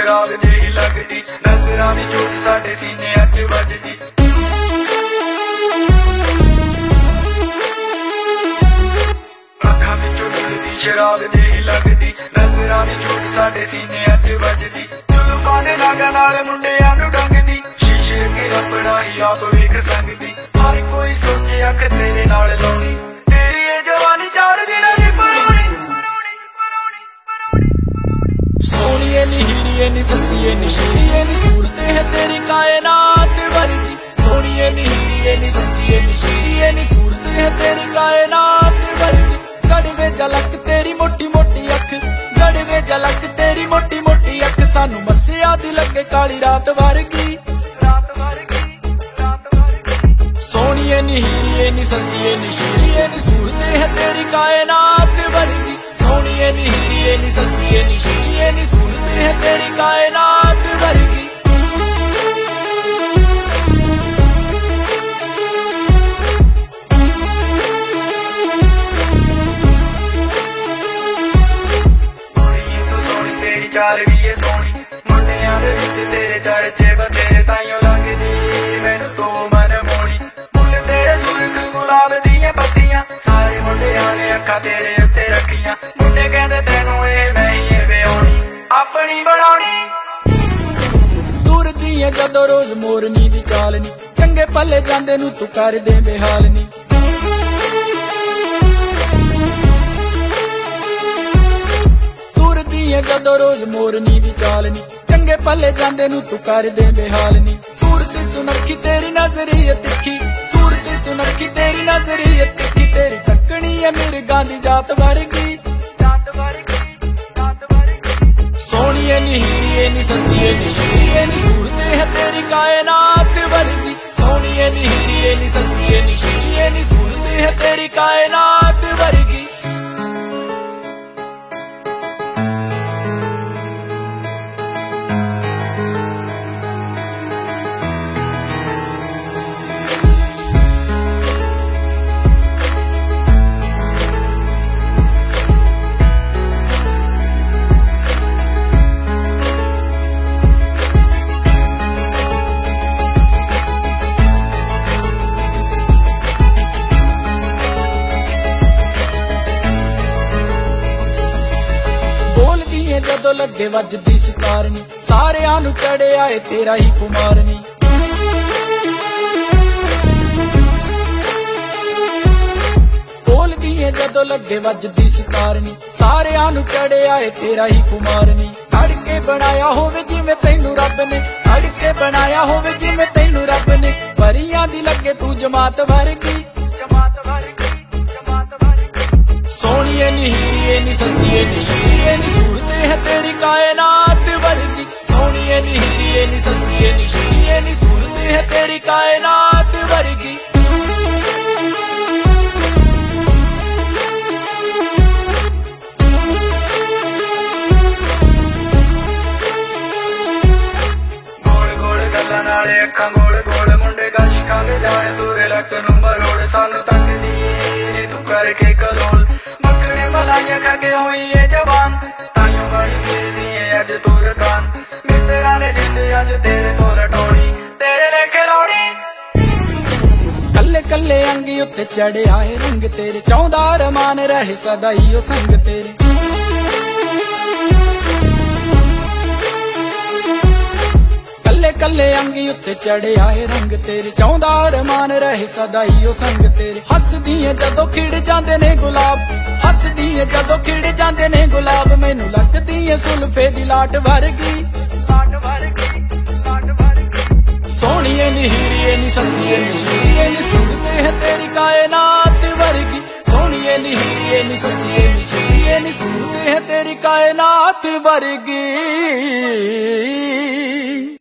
शराब जेही लगदी नजरां दी चोट साडे सीने अच वजदी अखां विचों डुलदी शराब जेही लगदी नजरां दी चोट साडे सीने अच वजदी जुल्फां दे नागां नाल मुंडियां नूं डंगदी शीशे अगे अपना ही आप वेख सकदी हर कोई सोचे अख तेरे नाल लाउणी तेरी ये जवानी चार दिनां दी परोणी सोनिए नी हीरिए नी ससिए नी शीरिए नी सूरत है तेरी कायनात वर्गी सोनिए नी हीरिए नी ससिए नी शीरिए नी सूरत है तेरी कायनात वर्गी गड़वे झलक तेरी मोटी मोटी अख गड़वे झलक तेरी मोटी मोटी अख सानू मस्सिया दी लगे काली रात वर्गी सोनिए नी हीरिए नी ससिए नी शीरिए नी सूरत है तेरी कायनात वर्गी सोनिए नी हीरिए नी ससिए नी शीरिए नी सूरत है तेरी कायनात वर्गी चाल भी है सोनी मुंडियां दे विच तेरे चर्चे बतेरे ताइयों लगदी मैनू तो मन मोनी फुल तेरे सुर्ख गुलाब दियां पत्तियां सारे मुंडियां ने अखां तेरे उत्ते रखियां मुंडे कहंदे तैनूं ए मैं ही विआउणी अपनी बनाउणी तुरदी है जदों रोज मोरनी दी चाल नी चंगे पल्ले जांदे नूं तू कर दे बेहाल नी जदों रोज मोरनी दी चाल नी चंगे पल्ले जांदे नूं तू कर दे बेहाल नी सूरत सुनरखी तेरी नजरिए तिखी सूरत सुनरखी तेरी नजरिए तिखी तेरी तकनी है मिर्गां दी जात वर्गी सोनिए नी हीरिए नी ससिए नी शीरिए नी सूरत है तेरी कायनात वर्गी सोनिए नी हीरिए नी ससिए नी शीरिए नी सूरत है तेरी कायनात वर्गी जदों लगे वजदी सितारनी सारियां नूं चढ़िया है तेरा ही कुमारनी बोलदी है जदों लगे वजदी सितारनी सारियां नूं चढ़िया है तेरा ही कुमारनी अड़के बनाया होवे जिवें तैनूं रब ने अड़के बनाया होवे जिवें तैनूं रब ने परियां दी लगे तू जमात वर्गी सोनिए नी हीरिए नी ससिए नी शीरिए नी सूरत है तेरी कायनात वर्गी सोनिए नी हीरिए नी ससिए नी शीरिए नी सूरत है तेरी कायनात वर्गी गोल गोल गल्लां नाले अखां गोल गोल मुंडे गशकां दे जाने दूरे लक नूं मरोड़ सानू तकदी तू करके कलोल मलाइयां खाके हुई है जवान ताइयों गाड़ी फिरदी है अज तोर कान मित्रा ने जिंद अज तेरे तो रटोनी तेरे लेके लौड़ी कल्ले कल्ले अंगी उत्ते चढ़े आए रंग तेरे चाहुंदा रमान रहे सदा ही ओ संग तेरे कल्ले कल्ले अंगी उत्ते चढ़े आए रंग तेरे चाहुंदा रमान रहे सदा ही ओ संग तेरे हसदी है जदों खिड़ जांदे ने गुलाब हसदी है जदों खिड़ जांदे ने गुलाब मैनू लगदी है सुल्फे दी लाट वर्गी सोनिए नी हीरिए नी ससिए नी शीरिए नी सूरत है तेरी कायनात वर्गी सोनिए नी हीरिए नी ससिए नी शीरिए नी सूरत है तेरी कायनात वर्गी।